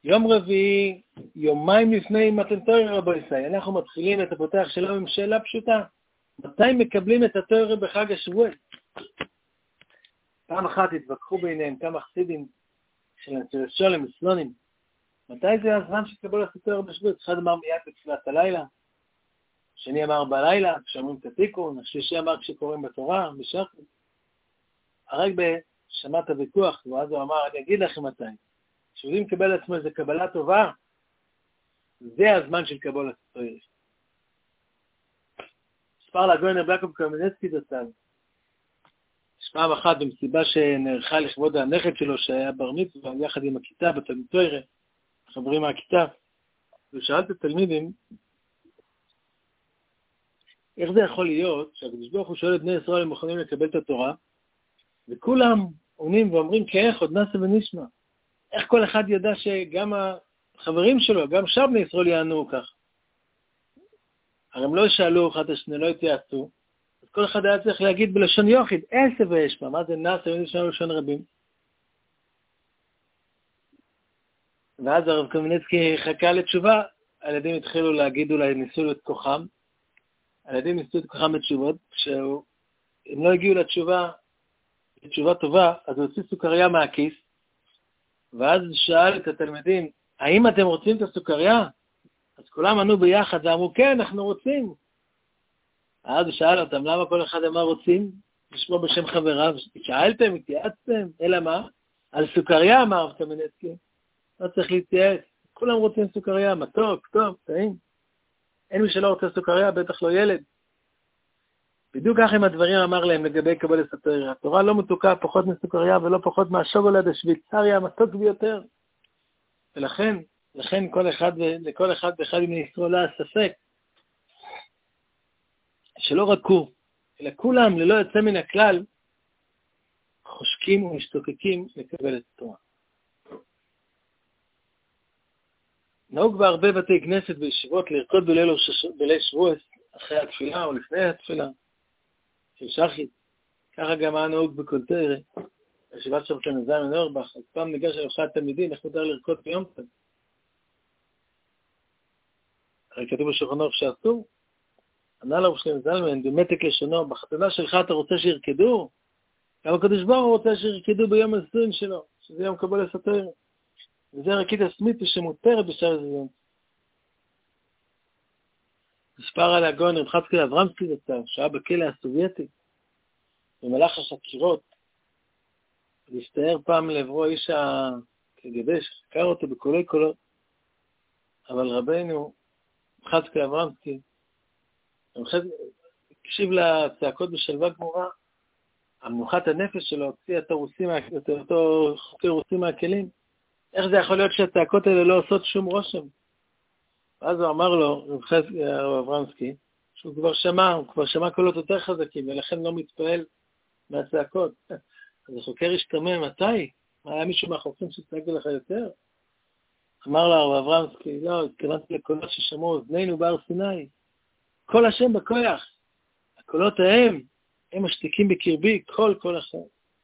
יום רביעי, יומיים לפני מתן תורה רבו ישראל, אנחנו מתחילים את הפותח שלנו עם שאלה פשוטה. מתי מקבלים את התורה בחג השבועות? פעם אחת התווכחו ביניהם כמה חסידים של שולם וסלונים. מתי זה הזמן שתקבלו את התורה בשבועות? אחד אמר מיד בתפילת הלילה, השני אמר בלילה, כשאומרים את התיקון, השלישי אמר כשקוראים בתורה, בשחר. הרג שמעת הוויכוח, ואז הוא אמר, אני אגיד לכם מתי. כשיודעים לקבל עצמו איזו קבלה טובה, זה הזמן של קבלת התורה. ספר לגויין רב יעקב קרמניצקי דצ"ל. יש פעם אחת במסיבה שנערכה לכבוד הנכד שלו שהיה בר מצווה, יחד עם הכיתה בתלמיד תורה, חברים מהכיתה, ושאל את התלמידים, איך זה יכול להיות שהקדוש ברוך הוא שואל את בני ישראל הם מוכנים לקבל את התורה, וכולם עונים ואומרים כאיך עוד נעשה ונשמע. איך כל אחד ידע שגם החברים שלו, גם שאר בני ישראל יענו כך? הרי הם לא שאלו אחד השני, לא התייעצו, אז כל אחד היה צריך להגיד בלשון יוחיד, עשה וישמע, מה זה נעשה ונשמע בלשון רבים? ואז הרב קרמניצקי חכה לתשובה, הילדים התחילו להגיד אולי ניסו את כוחם, הילדים ניסו את כוחם בתשובות, כשהם לא הגיעו לתשובה טובה, אז הוא הוציא סוכריה מהכיס, ואז שאל את התלמידים, האם אתם רוצים את הסוכריה? אז כולם ענו ביחד ואמרו, כן, אנחנו רוצים. אז הוא שאל אותם, למה כל אחד אמר רוצים? לשמוע בשם חבריו, שאלתם, התייעצתם, אלא מה? על סוכריה אמר הרב קרמניצקי, לא צריך להתייעץ, כולם רוצים סוכריה, מתוק, טוב, טעים. אין מי שלא רוצה סוכריה, בטח לא ילד. בדיוק כך עם הדברים אמר להם לגבי קבלת התורה. התורה לא מתוקה פחות מסוכריה ולא פחות מהשוקולד השוויצרי המתוק ביותר. ולכן לכל אחד ואחד מבני ישראל היה ספק שלא רק הוא, אלא כולם ללא יוצא מן הכלל חושקים ומשתוקקים לקבל את התורה. נהוג בהרבה בתי כנסת וישיבות לרקוד בליל שבועות אחרי התפילה או לפני התפילה. של שחית, ככה גם היה נהוג בכל תורה, ישיבת שם של זלמן אוירבך, אז פעם ניגש על אחד התלמידים, איך מותר לרקוד ביום טוב? הרי כתוב בשולחן ערוך שאסור, ענה לו שלמה זלמן, במתק לשונו, בחתונה שלך אתה רוצה שירקדו? גם הקדוש ברוך הוא רוצה שירקדו ביום ה-20 שלו, שזה יום קבלת התורה. וזה רקית הסמיתו שמותרת בשער הזמן. מספר על הגאון רב חצקאל אברמסקי זצ"ל, שהיה בכלא הסובייטי, במהלך החקירות, והסתער פעם לעברו איש הקג"ב שחקר אותו בקולי קולות, אבל רבנו רב חצקאל אברמסקי, הקשיב לצעקות בשלווה גמורה, המנוחת הנפש שלו הוציא את אותו חוקר רוסי מהכלים, איך זה יכול להיות שהצעקות האלה לא עושות שום רושם? ואז הוא אמר לו, רב אברמסקי, שהוא כבר שמע קולות יותר חזקים, ולכן לא מתפעל מהצעקות. אז החוקר השתמם, מתי? מה היה מישהו מהחוקרים שצעק לך יותר? אמר לו רב אברמסקי, לא, התכוונתי לקולות ששמעו אוזנינו בהר סיני. כל השם בכוח. הקולות הם משתיקים בקרבי, כל אחר.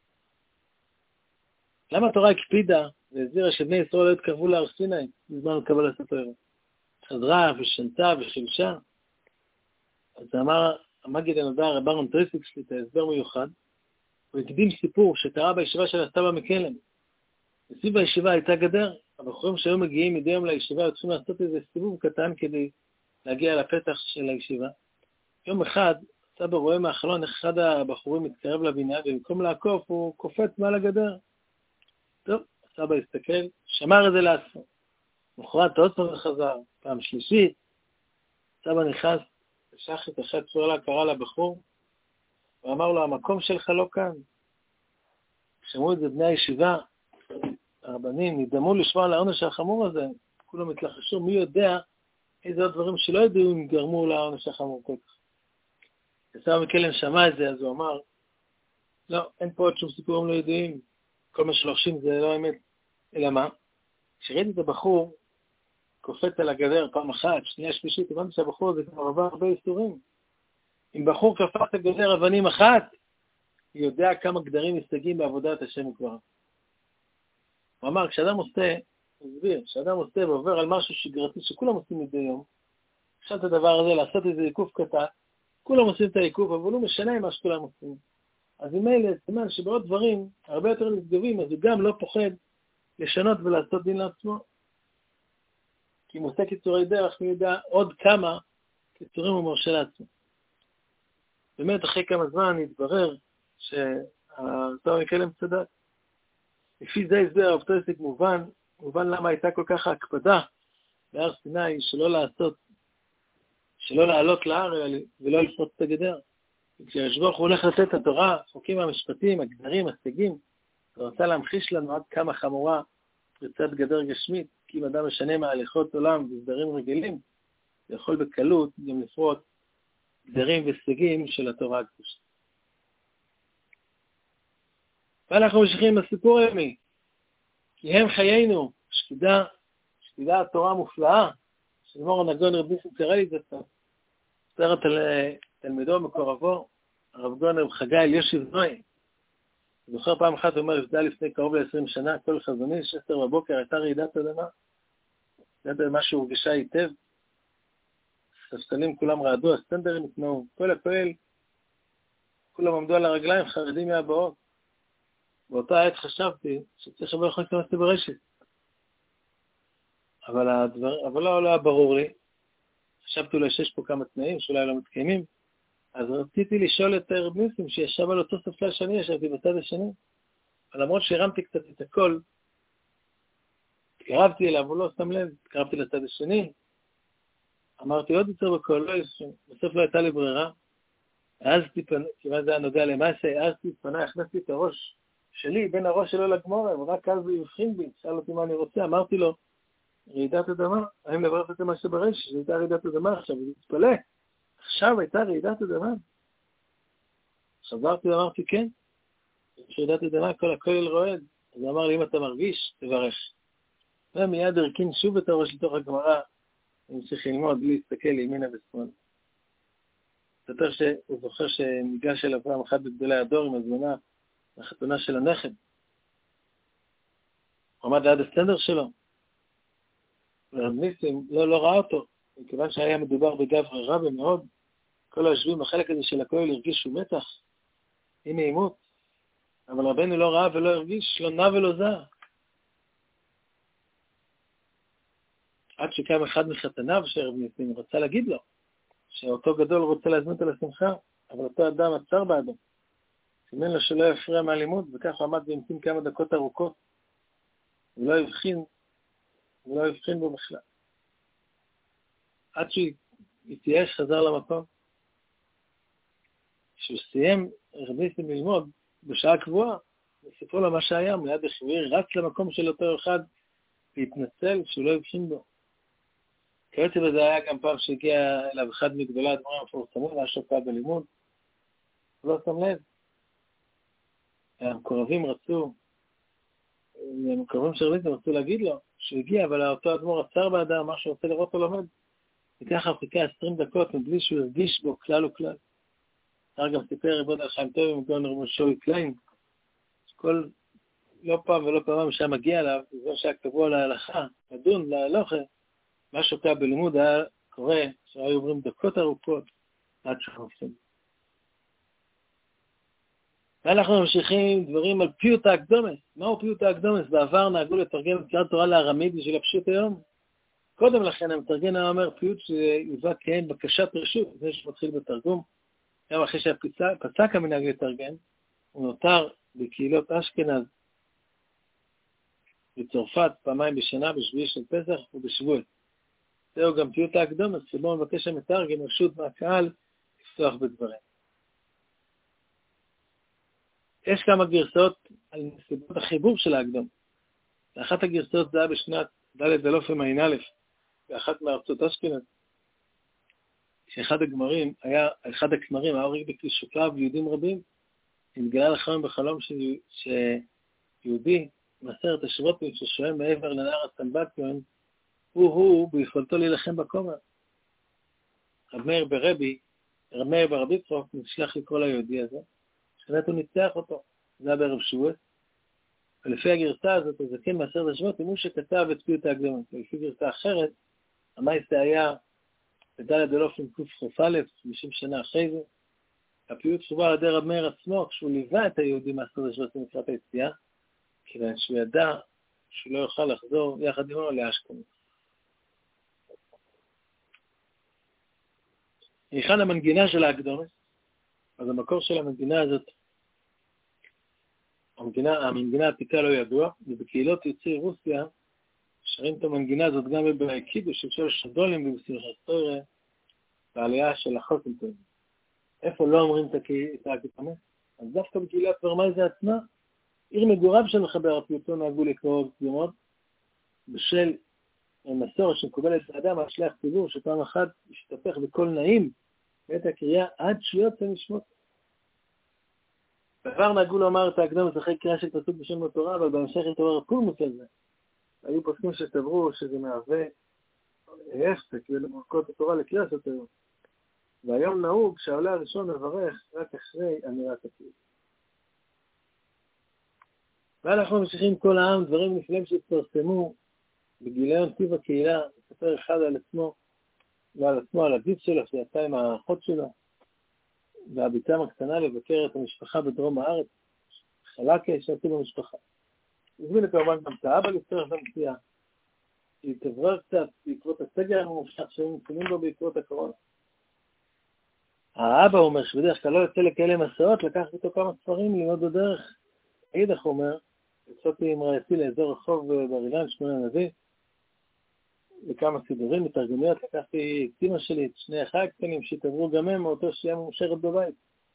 למה התורה הקפידה והזהירה שבני ישראל לא התקרבו להר סיני בזמן קבלת התורה? חזרה ושנתה וחילשה. אז אמר המגיד הנודע רב אהרון טרייסיק שלי את ההסבר מיוחד, הוא הקדים סיפור שקרה בישיבה של הסבא מקלם. בסביב הישיבה הייתה גדר, הבחורים שהיו מגיעים מדי יום לישיבה היו צריכים לעשות איזה סיבוב קטן כדי להגיע לפתח של הישיבה. יום אחד הסבא רואה מהחלון איך אחד הבחורים מתקרב לבינה, ובמקום לעקוף הוא קופץ מעל הגדר. טוב, הסבא הסתכל, שמר את זה לעצמו. מחרת עוד פעם חזר, פעם שלישית, סבא נכנס, שחית אחת צורלה, קרא לבחור, ואמר לו, המקום שלך לא כאן. שמעו את זה בני הישיבה, הרבנים, נדמו לשמוע על העונש החמור הזה, כולם התלחשו, מי יודע איזה עוד דברים שלא ידעו אם גרמו לעונש החמור כל כך. סבא מקלם שמע את זה, אז הוא אמר, לא, אין פה עוד שום סיפורים לא ידועים, כל מה שלוחשים זה לא אמת, אלא מה? כשראיתי את הבחור, קופץ על הגדר פעם אחת, שנייה שלישית, הבנתי שהבחור הזה כבר עבר הרבה איסורים. אם בחור קפץ את הגדר אבנים אחת, הוא יודע כמה גדרים מסתגים בעבודת השם כבר. הוא אמר, כשאדם עושה מסביר, שאדם עושה ועובר על משהו שגרתי שכולם עושים מדי יום, עכשיו את הדבר הזה, לעשות איזה עיקוף קטן, כולם עושים את העיקוף, אבל הוא משנה עם מה שכולם עושים. אז אם אלה, סימן שבעוד דברים הרבה יותר נשגבים, אז הוא גם לא פוחד לשנות ולעשות דין לעצמו. כי אם עושה קיצורי דרך, הוא יודע עוד כמה קיצורים הוא מרשה לעצמו. באמת, אחרי כמה זמן התברר שהתואר מקלם צדק. לפי זה הסבר הרב טויסק מובן למה הייתה כל כך ההקפדה בהר סיני שלא לעלות להר ולא לפרוץ את הגדר. כשהשבוך הוא הולך לתת את התורה, חוקים המשפטים, הגדרים, הסייגים, הוא רוצה להמחיש לנו עד כמה חמורה פריצת גדר גשמית, כי אם אדם משנה מהליכות עולם וסדרים רגילים, הוא יכול בקלות גם לפרוץ גדרים וסייגים של התורה הקדושה. ואנחנו ממשיכים בסיפור הימי, כי הם חיינו, שקידה התורה המופלאה, של מורן הגאון רבי ניסים קרליץ, ספרת על תלמידו ומקורבו, הרב גאון חגי אלישיב נוי. זוכר פעם אחת, הוא אומר, לפני לפני קרוב ל-20 שנה, כל חזוני, 10 בבוקר, הייתה רעידת אדמה. זה משהו הורגשה היטב. ספסלים כולם רעדו, הסטנדרים התנאו, כל הפועל, כולם עמדו על הרגליים, חרדים מהבאות. באותה עת חשבתי שצריך הרבה יכול להיכנס ברשת. אבל לא היה ברור לי. חשבתי אולי שיש פה כמה תנאים שאולי לא מתקיימים. אז רציתי לשאול את רב ניסים שישב על אותו ספסל שאני ישבתי בצד השני. אבל למרות שהרמתי קצת את הכל, קרבתי אליו, הוא לא שם לב, קרבתי לצד השני. אמרתי עוד יותר בקול, בסוף לא הייתה לי ברירה. כיוון זה היה נוגע למעשה, העזתי את פניי, הכנסתי את הראש שלי בין הראש שלו לגמורה, ורק אז הוא הבחין בי, שאל אותי מה אני רוצה, אמרתי לו, רעידת אדמה, האם לברך את מה שברש, שהייתה רעידת אדמה עכשיו, הוא התפלא, עכשיו הייתה רעידת אדמה. חזרתי ואמרתי כן, רעידת אדמה, כל הכולל רועד, אז הוא אמר לי, אם אתה מרגיש, תברך. ומיד הרכין שוב את הראש לתוך הגמרא, אני צריך ללמוד בלי להסתכל לימינה ושמאלה. יותר שהוא זוכר שניגש אליו פעם אחת בגדולי הדור עם הזמנה, החתונה של הנכד. הוא עמד ליד הסטנדר שלו. ורב ניסים לא ראה אותו, מכיוון שהיה מדובר בגברי רבי מאוד, כל היושבים בחלק הזה של הכולל הרגישו מתח, עם נעימות, אבל רבנו לא ראה ולא הרגיש, לא נע ולא זע. עד שקם אחד מחתניו שרב ניסים רצה להגיד לו, שאותו גדול רוצה להזמין אותו לשמחה, אבל אותו אדם עצר בעדו. סימן לו שלא יפריע מהלימוד, וכך הוא עמד והמתין כמה דקות ארוכות. הוא לא הבחין בו בכלל. עד שהתייאש חזר למקום. כשהוא סיים רב ניסים ללמוד בשעה קבועה, וסיפרו לו מה שהיה, מיד החביר רץ למקום של אותו אחד, להתנצל שהוא לא הבחין בו. כעת בזה היה גם פעם שהגיע אליו אחד מגדולי הדברים המפורסמים, היה שוקע בלימוד. הוא לא שם לב. המקורבים של רב ניסים רצו להגיד לו שהוא הגיע, אבל אותו אדמו"ר עצר באדם, מה שהוא רוצה לראות או לומד. וככה חיכה 20 דקות מבלי שהוא הרגיש בו כלל וכלל. גם סיפר רבוד על חיים טוב עם גאון רב שוי קליין, שכל לא פעם ולא פעם שהיה מגיע אליו, זה שהיה קבוע להלכה, לדון, להלוכה, מה שוקע בלימוד היה קורה, שהיו עוברים דקות ארוכות עד שחופשים. ואנחנו ממשיכים דברים על פיוט הקדומס. מהו פיוט הקדומס? בעבר נהגו לתרגם את קריאת תורה לארמית בשביל הפשוט היום. קודם לכן המתרגם היה אומר פיוט שיובא כהן בקשת רשות, זה שמתחיל בתרגום. גם אחרי שהפסק המנהג לתרגם, הוא נותר בקהילות אשכנז בצרפת פעמיים בשנה, בשביעי של פסח ובשבועי. זהו גם פיוט הקדומס, שבו מבקש המתרגם רשות מהקהל לפתוח בדברים. יש כמה גרסאות על נסיבות החיבור של ההקדום. לאחת הגרסאות זה היה בשנת ד' אלופים ע"א, באחת מארצות אשכנז, שאחד הכמרים היה הורג בקלישותיו יהודים רבים, התגלה לחלום בחלום שיהודי מעשרת השבטים ששוהה מעבר לנהר הסנבטיון, הוא ביכולתו להילחם בכומר. רב מאיר ברבי יצחק נשלח לקרוא ליהודי הזה, שבאמת הוא ניצח אותו, זה היה בערב שבועות. ולפי הגרסה הזאת, הזקן מעשרת השבועות, הוא שכתב את פיוט ההקדמות. ולפי גרסה אחרת, המייסה היה בד' אלוף עם קכ"א, 50 שנה אחרי זה. הפיוט שובע על ידי רב מאיר עצמו, כשהוא ליווה את היהודים מעשרת השבועות לקראת היציאה, כיוון שהוא ידע שהוא לא יוכל לחזור יחד עמו לאשקלון. היכן המנגינה של ההקדמה? אז המקור של המנגינה הזאת, המנגינה העתיקה לא ידוע, ובקהילות יוצאי רוסיה שרים את המנגינה הזאת גם בקידוש של שלוש הדולים ובשמחת תורה, בעלייה של החוסנטון. איפה לא אומרים את ההקדמה? אז דווקא בקהילת ורמייזה עצמה, עיר מגוריו של מחבר הפיוטון נהגו לקרוא קדימות, בשל מסורת שמקובלת באדם על שליח ציבור, שפעם אחת השתפך בקול נעים בעת הקריאה עד שוויות המשמות. בעבר נהגו לומר את ההקדמת אחרי קריאה של פסוק בשם התורה, אבל בהמשך התעורר הפולמוס על זה. היו פוסקים שסברו שזה מהווה הפסק למרכות התורה לקריאה של התורה. והיום נהוג שהעולה הראשון מברך רק אחרי אמירת הפיוט. ואנחנו ממשיכים כל העם דברים נפלאים שהתפרסמו בגיליון טיב הקהילה, מספר אחד על עצמו ועל עצמו, על הגיס שלו שיצא עם האחות שלו, והביתם הקטנה לבקר את המשפחה בדרום הארץ, חלקה שעשו במשפחה. הזמין כמובן גם את האבא להצטרף למציאה, שהתברר קצת בעקבות הסגר הממושך שהיו נתונים בו בעקבות הקורונה. האבא אומר שבדרך כלל לא יוצא לכאלה מסעות, לקח איתו כמה ספרים ללמוד בדרך. אידך אומר, יצאתי עם רעייתי לאזור רחוב בר אילן, שמואל הנביא, לכמה סידורים מתרגמיות, לקחתי את אמא שלי, את שני אחי הקטנים שהתעברו גם הם מאותו שהיה ממושכת בבית.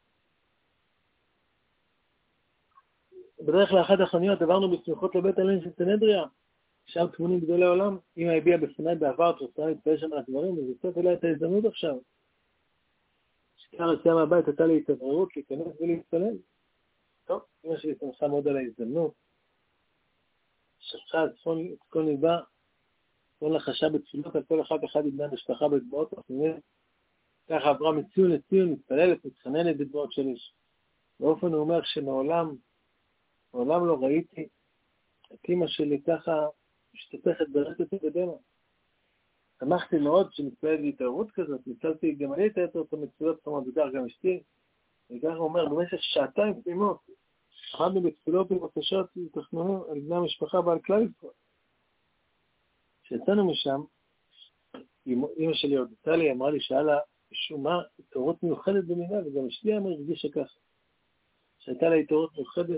בדרך לאחת החנויות עברנו בסמיכות לבית אלין של סנהדריה, שם תמונים גדולי עולם. אמא הביאה בפניי בעבר, תרצה להתפעל שם על הדברים, וזאת אליי את ההזדמנות עכשיו. שכר יציאה מהבית הייתה לי התאווררות להיכנס ולהתפלל. טוב, אמא שלי שמחה מאוד על ההזדמנות. שפכה את צפון ליבה, כל לחשה בתפילות על כל אחד מבני המשפחה בדמעות אחרים. ככה עברה מציון לציון, מתפללת, מתחננת בדמעות של איש. באופן הוא אומר שמעולם לא ראיתי את אמא שלי ככה משתתפת ברצת ובדמה. שמחתי מאוד שמתפללת להתערבות כזאת, ניצלתי גם אני את היתר את המצויות כמו בדרך גם אשתי. וככה הוא אומר, במשך שעתיים תמימות, עמדנו בתפילות ובקשות ותכננו על בני המשפחה ועל כלל ישראל. כשיצאנו משם, אמא שלי הודתה לי, אמרה לי, שאלה משום מה התעוררות מיוחדת במינה, וגם אשתי הרגישה ככה. שהייתה לה התעוררות מיוחדת,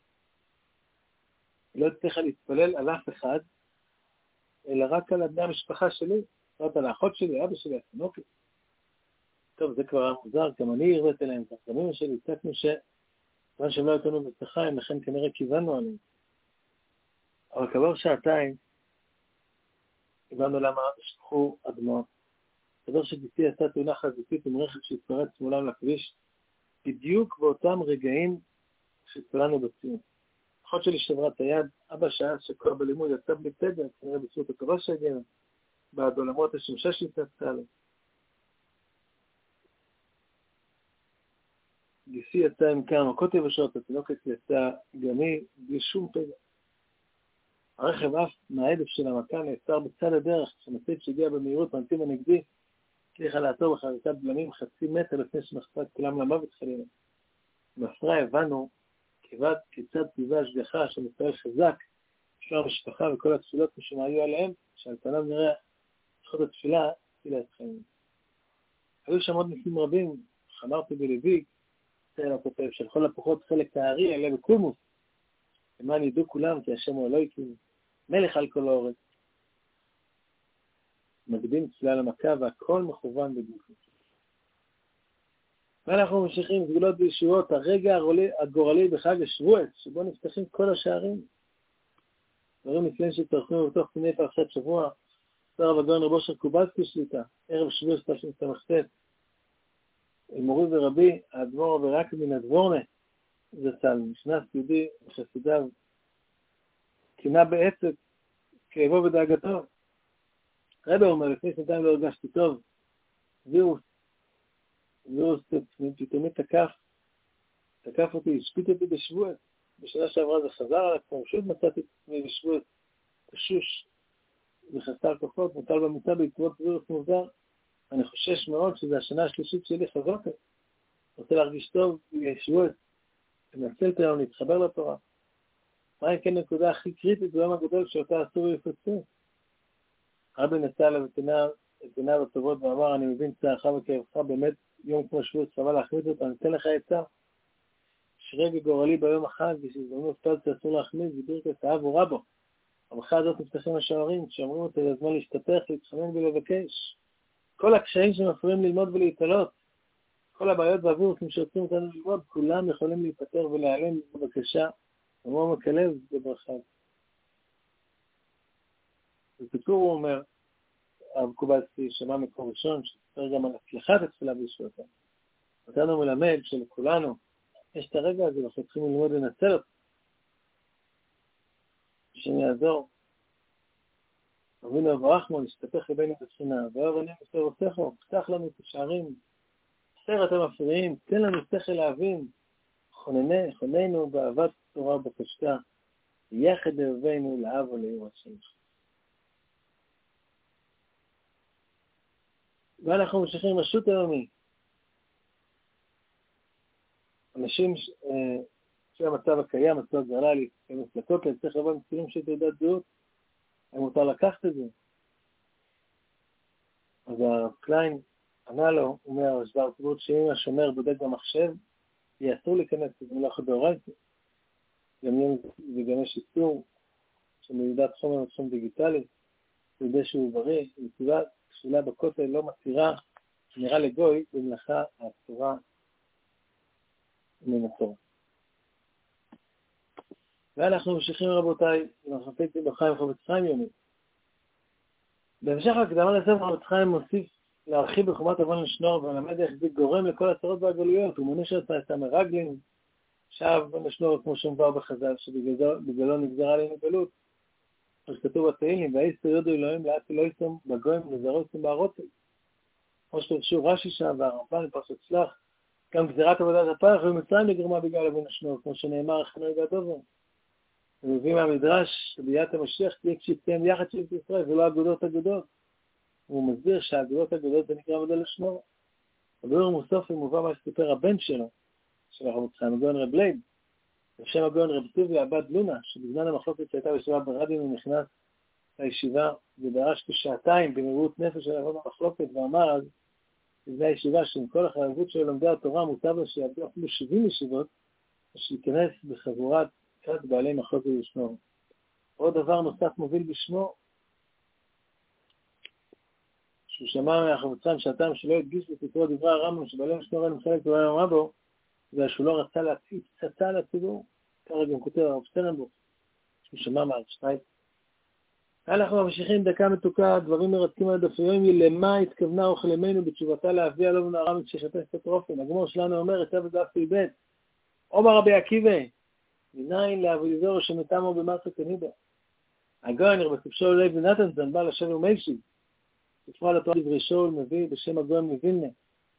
היא לא הצליחה להתפלל על אף אחד, אלא רק על בני המשפחה שלי, רק על האחות שלי, אבא שלי, התינוקת. טוב, זה כבר מוזר, גם אני הרבאתי להם, גם אמא שלי, הצעקנו כיוון שהם לא הייתנו בצחיים, לכן כנראה כיוונו עליהם. אבל כבר שעתיים, הבנו למה שפכו אדמות. דבר שגיסי עשה תאונה חזיתית עם רכב שהתפרץ מולם לכביש, בדיוק באותם רגעים שהתפללנו בציון. אחות שלי שברה את היד, אבא שעה שכבר בלימוד יצא בלי תדר, כנראה בזכות הטובה שהגנה, בעד עולמות השמשה שהתנצה לו. גיסי יצא עם כמה מכות יבשות, התינוקת יצא גם היא בלי שום פגע. הרכב אף מהעדף של המכה נעצר בצד הדרך, כשמצית שהגיע במהירות מהנתיב הנגדי, הצליחה לעצור בחריטת בלמים חצי מטר לפני שנחצה את כולם למוות חלילה. בהפרעה הבנו כיצד טבעה השגחה שמתפעל חזק, בשביל המשפחה וכל התפילות משום היו עליהם, שעל פניו נראה זכות התפילה הצילה את חיים. היו שם עוד ניסים רבים, חמרתי בלבי, הוא כותב שלכל הפחות חלק הארי עלה בקולמוס, למען ידעו כולם כי השם הוא אלוהיקים, מלך על כל האורץ. מקדים תפילה למכה והכל מכוון בגופו. ואנחנו ממשיכים סגולות וישועות, הרגע הגורלי בחג השבועס, שבו נפתחים כל השערים. דברים נפלאים שהתארחנו בתוך פיני פרשת שבוע, שר הגאון רב אושר קובלסקי שליטה, ערב שבועס תשס"ט. מורי ורבי, האדמו"ר ורק מן הדבורנה, זצ"ל, נכנס יהודי וחסידיו, קינה בעצב, כאבו ודאגתו. רבי אומר, לפני שנתיים לא הרגשתי טוב, וירוס פתאומי תקף אותי, השפיט אותי בשבועס. בשנה שעברה זה חזר על עצמו, שוב מצאתי לשבוע תשוש וחסר כוחות, מוטל במיטה בעקבות וירוס מוזר. אני חושש מאוד שזה השנה השלישית שלי חזוקת. רוצה להרגיש טוב, ישבוע, לנצל את היום, להתחבר לתורה. מה אם כן נקודה הכי קריטית ביום הגדול שאותה אסור לפספס? רבי נשא אליו את עיניו הטובות ואמר, אני מבין צערך וכאבך, באמת יום כמו שבוע חבל להחמיץ אותה, אני אתן לך עצה. שרי בגורלי ביום החג, כשהזדמנות טוב שאסור להחמיץ, בברכת האב ורבו. המחה הזאת נפתחים השערים, כשאומרים אותה לזמן להשתפך, להתחמם ולבקש. כל הקשיים שמפריעים ללמוד ולהתעלות, כל הבעיות והווירוסים שעוצרים אותנו ללמוד, כולם יכולים להיפטר ולהיעלם בבקשה, ומעומק הלב בברכה. בסיפור הוא אומר, הרב קובלסקי שמע מקור ראשון, שספר גם על הצלחת התפילה בישועתה. אותנו מלמד שלכולנו יש את הרגע הזה, ואנחנו צריכים ללמוד לנצל אותו. שאני יעזור. אבינו אברחמו, נשתפך לבינו בספינה, ואוהב עלינו סרוסךו, פתח לנו את השערים, סר אתם מפריעים, תן לנו שכל להבין, חוננו באהבת תורה ובחשקה, יחד אהבינו לאב ולעיר השם. ואנחנו ממשיכים רשות היומי. אנשים שהמצב הקיים, מצב גרלי, כמסלקות, צריך לבוא מצירים של תעודת זהות, הם מותר לקחת את זה. אז הרב קליין ענה לו, הוא אומר, השבר ציבורית שאם השומר בודק במחשב, יהיה אסור להיכנס את מלאכת דאורייתא. וגם יש איסור של מדידת חומר בתחום דיגיטלי, כדי שהוא בריא, מצווה תפילה בכותל לא מתירה, נראה לגוי, במלאכה האסורה מן התורה. ואנחנו ממשיכים רבותיי, אנחנו חפצים בחיים חפץ חיים יומי. בהמשך ההקדמה לספר חפץ חיים מוסיף להרחיב בחומת אבן לשנור ולמד איך זה גורם לכל הצרות והגלויות. הוא מונה שעשה את המרגלים, שב לשנור כמו שמבר בחז"ל, שבגללו נגזרה עלינו גלות. אז כתוב בתהילים, והאיסטר יודו אלוהים לאט אלוהיכם בגויים וזרעותם בארותם. כמו שתרשו רש"י שם והרמב"ן בפרשת שלח, גם גזירת עבודת הפרך ומצרים נגרמה בגלל אבן השנור, כמו שנאמר חנוי והדובר. ומביא מהמדרש שביאת המשיח תהיה כשתקיים יחד של ישראל ולא אגודות אגודות. הוא מסביר שהאגודות אגודות זה נקרא מודל לשמור. הביאור מוסוף ומובא מה שסיפר הבן שלו, של הרב חיים הגאון רב לייב, בשם הגאון רב טוביה עבד לונה, שבזמן המחלוקת שהייתה בישיבה ברדיו הוא נכנס לישיבה ודרש כשעתיים במהירות נפש של הרב המחלוקת ואמר אז בזמן הישיבה שעם כל החייבות של לומדי התורה מוטב לו שיעבדו אפילו 70 ישיבות ושייכנס בחבורת קצת בעלי מחלוקת לשמור. עוד דבר נוסף מוביל בשמו שהוא שמע מהחבוצן שעתם שלא הדגיש בספרו דברי הרמב"ם שבעלי משמור אין חלק ולא אמרה בו זה שהוא לא רצה להציץ פצצה לציבור, ככה גם כותב הרב שטרנבוך, שהוא שמע מהרשטייט. אנחנו ממשיכים דקה מתוקה, דברים מרתקים על דפים, למה התכוונה אוכלמנו בתשובתה להביא עליו נערה כששתף את רופן. הגמור שלנו אומר, את עבד דף ב' אומר רבי עקיבא, מניין לאבוליזור שמתאמו במסו קנידה. הגאון רבי שאול לוי נתנזון בא לשם ומיישיב, ספרו על התורה דברי שאול מביא בשם הגאון מווילנה.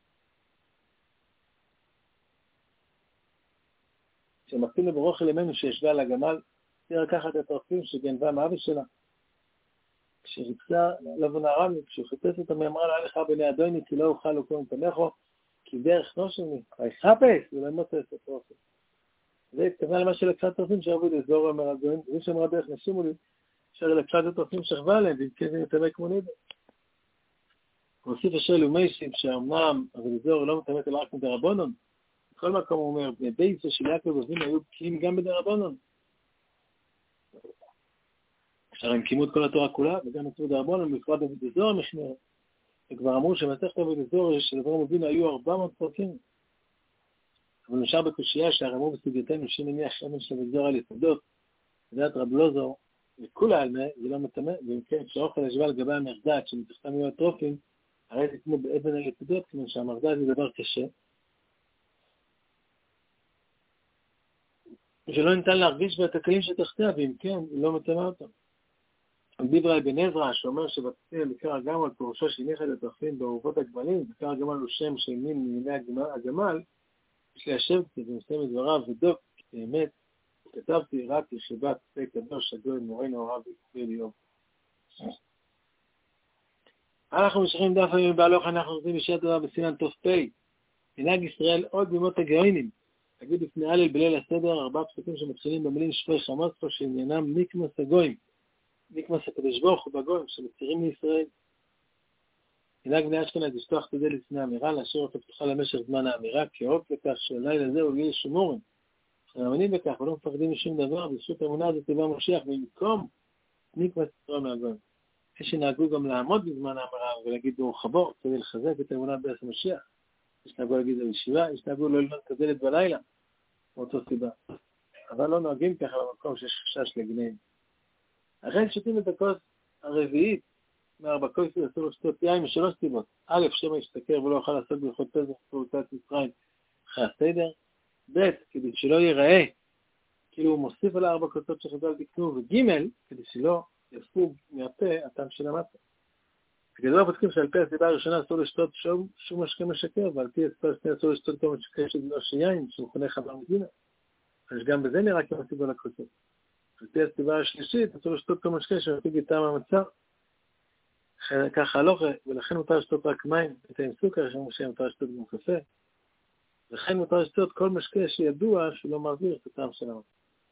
שמקטים לברוך אלמנו שישבה על הגמל, תהיה לקחת את הרופאים שגנבה מאבי שלה. כשריצה לבוא נערה, כשהוא חיפש אותה, היא אמרה לה, לך בני אדוני, כי לא אוכל לקום תמכו, כי דרך נושני, ויחפש, ולא מוצא את הרופא. זה התכוונה למה שלקחה את הרופאים שעבוד אזור המרגועים, זה שאמרה דרך נשימו לי, שלקחה את הרופאים שכבה עליהם, ואם כן זה מתאמק כמו נידה. הוסיף השאל ומיישים, שאומנם, אבל אזור לא מתאמק אלא רק מדרבנון, בכל מקום הוא אומר, בני בייסו של יעקב אבינו היו בקיאים גם בדרבנון. אפשר הם קימו את כל התורה כולה, וגם את דרבנון, בפרט דוד אזור המשמר. וכבר אמרו שמסכת דוד אזור של אברהם אבינו היו 400 פרקים. אבל נשאר בקושייה שהרמו בסוגייתנו שמניח שמן של אזור על יסודות, ודעת רב לוזור, וכולה על מה, זה לא מטמא, ואם כן, כשהאוכל ישבה על גבי המרדד, שמתחתם יהיו הטרופים, הרי זה כמו באבן על יסודות, כמו שהמרדד זה דבר קשה. שלא ניתן להרגיש בה את הכלים שתחתיה, ואם כן, היא לא מטמא אותם. דיברה אבן עזרא, שאומר שבתפילה בקר הגמל, פירושו שהניחה את התרפים בעורבות הגמלים, בקר הגמל הוא שם של מין מיני הגמל, יש ליישב קצת ומסיים את דבריו ודוק, באמת, כתבתי רק יחיבת פה קדוש הגוי מורנו הרב יום. אנחנו משכים דף הימים בהלוך, אנחנו עושים בשעת דבר בסימן תוף פה. מנהג ישראל עוד בימות הגאונים. תגיד לפני הלל בליל הסדר 4 פסוקים שמתחילים במילים שפוי חמוצו שעניינם ניקמוס הגויים. ניקמוס הקדוש ברוך הוא בגויים שמצירים לישראל. מנהג בני אשכנז לשטוח את הדלת לפני האמירה, להשאיר אותה פתוחה למשך זמן האמירה, כאות לכך שהלילה הזה הוא גיל שמורים. אנחנו מאמינים בכך ולא מפחדים משום דבר, בזכות האמונה הזאת תבוא משיח, במקום ניקמוס תתרום מהגויים. יש שנהגו גם לעמוד בזמן האמירה ולהגיד ברוך הבא, כדי לחזק את האמונה בעצם המשיח. יש נהגו להגיד בישיבה, יש נהגו לא ללמוד כדלת בלילה, מאותו סיבה. אבל לא נוהגים ככה במקום שיש חשש לגנאים. אחרי שותים את הכוס הרביעית, מארבע כוסות אסור לשתות יין משלוש סיבות. א', שמא ישתכר ולא יוכל לעשות בהלכות פסח פעולת מצרים אחרי הסדר. ב', כדי שלא ייראה, כאילו הוא מוסיף על 4 כוסות שחז"ל תקנו, וג', כדי שלא יפוג מהפה הטעם של המטה. בגדול הפוסקים שעל פי הסיבה הראשונה אסור לשתות שום משקה משקר, ועל פי הסיבה השנייה אסור לשתות כל משקה של לא שיין, שמכונה חבר מדינה. אז גם בזה נראה כמו סיבה לכוסות. על פי הסיבה השלישית אסור לשתות כל משקה שמפיג את טעם המצה. ככה הלוך, ולכן מותר לשתות רק מים, את עם סוכר, שמשה מותר לשתות גם קפה. לכן מותר לשתות כל משקה שידוע שלא מעביר את הטעם של המצה.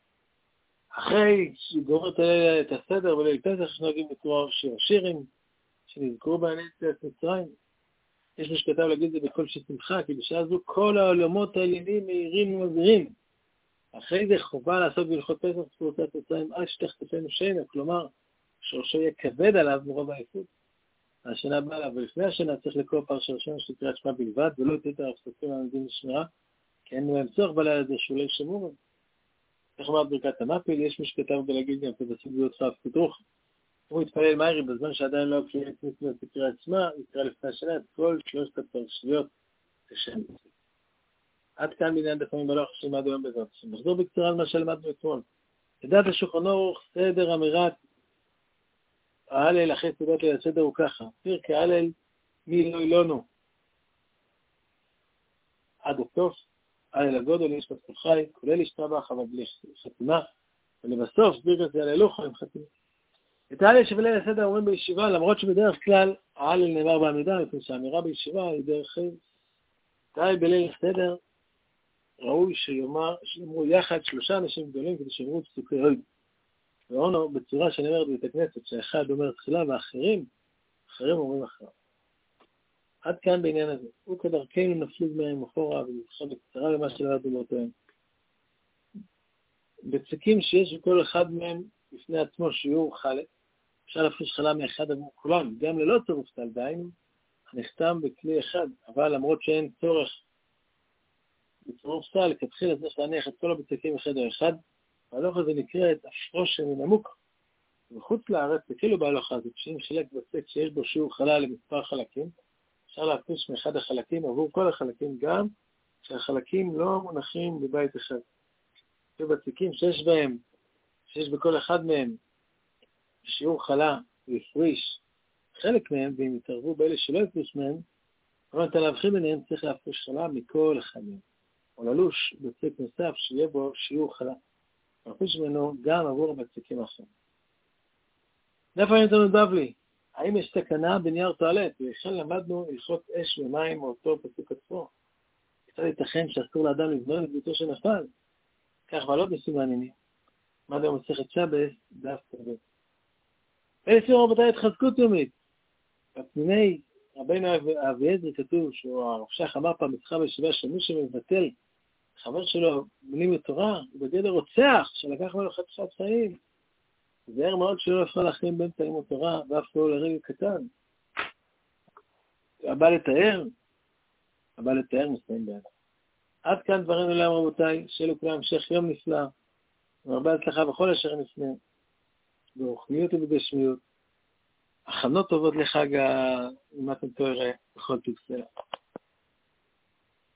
אחרי שגומר את הסדר בליל פסח שנוהגים לקרוא שירים שנזכרו בעניין יציאת מצרים. יש מי שכתב להגיד את זה בכל ששמחה, כי בשעה זו כל העולמות העליונים מהירים ומזהירים. אחרי זה חובה לעשות בהלכות פסח פעולת מצרים עד שתחטפנו שינה, כלומר שורשו יהיה כבד עליו מרוב העייפות. השנה הבאה לה, ולפני השנה צריך לקרוא פרשה ראשונה של קריאת שמע בלבד, ולא לתת הפסוקים העומדים לשמירה, כי אין להם צורך בלילה הזה שולי שמורים. איך אמרת ברכת המפיל, יש מי שכתב ולהגיד גם פסוק ביותך הפתרוך. הוא התפלל מהרי בזמן שעדיין לא קריאה את מצוות קריאת שמע, יקרא לפני השנה את כל 3 הפרשיות כשם. עד כאן בעניין דפים בלוח שלמדנו היום בעזרת השם. נחזור בקצרה על מה שלמדנו אתמול. לדעת השולחן ערוך, סדר אמירת ההלל אחרי סעודת ליל הסדר הוא ככה. פרק ההלל מי לא אילונו עד הסוף, ההלל הגודל יש בסוף חי, כולל השתבח אבל בלי חתימה, ולבסוף ברכת ההללוך עם חתימה. את ההלל שבליל הסדר אומרים בישיבה, למרות שבדרך כלל ההלל נאמר בעמידה, מפני שהאמירה בישיבה היא דרך חיים. את ההלל בליל הסדר ראוי שיאמרו יחד 3 אנשים גדולים כדי שיאמרו פסוקי הוד. ועונו בצורה שנאמרת בבית הכנסת, שאחד אומר תחילה ואחרים אומרים אחריו. עד כאן בעניין הזה. הוא כדרכנו נפליג מהם אחורה ונתחל בקצרה למה שלמדנו באותיהם. בפסוקים שיש בכל אחד מהם בפני עצמו שיעור חלק, אפשר להפריש חלה מאחד עבור כולם, גם ללא צירוף סל, דהיינו, נחתם בכלי אחד, אבל למרות שאין צורך בצירוף סל, כתחילה צריך להניח את כל הפסוקים בחדר אחד, ההלוך הזה נקראת הפרושה מן עמוק. בחוץ לארץ, וכאילו בהלוך הזה, כשאם חילק בפסק שיש בו שיעור חלה למספר חלקים, אפשר להפריש מאחד החלקים עבור כל החלקים, גם שהחלקים לא מונחים בבית אחד. ובפסוקים שיש בכל אחד מהם שיעור חלה והפריש חלק מהם, ואם יתערבו באלה שלא יפריש מהם, אבל אתה להבחין ביניהם צריך להפריש חלה מכל אחד מהם. או ללוש בפסק נוסף שיהיה בו שיעור חלה. להפריש ממנו גם עבור הפסקים האחרים. דף הימים בבלי, האם יש תקנה בנייר טואלט? וכן למדנו הלכות אש ומים מאותו פסוק עצמו. קצת ייתכן שאסור לאדם לבנות את ביתו שנפל. כך מעלות מסומנים. למדנו מסכת שבס, דף כזה. אלה סיום רבותיי התחזקות יומית. בפנימי רבינו אביעזר כתוב שהוא הרב שך אמר פעם אצלך בישיבה שמי שמבטל חבר שלו מילים לתורה, הוא בגדר רוצח שלקח ממנו חתיכת חיים. זהר מאוד שלא אפשר להחרים בין תאים התורה ואף לא לרגע קטן. הבא לתאר מסיים בידה. עד כאן דברים אליהם רבותיי, שיהיה לכולם המשך יום נפלא, והרבה הצלחה בכל אשר נפנה, ברוחניות ובגשמיות, הכנות טובות לחג אימת תורה בכל טוב סלע.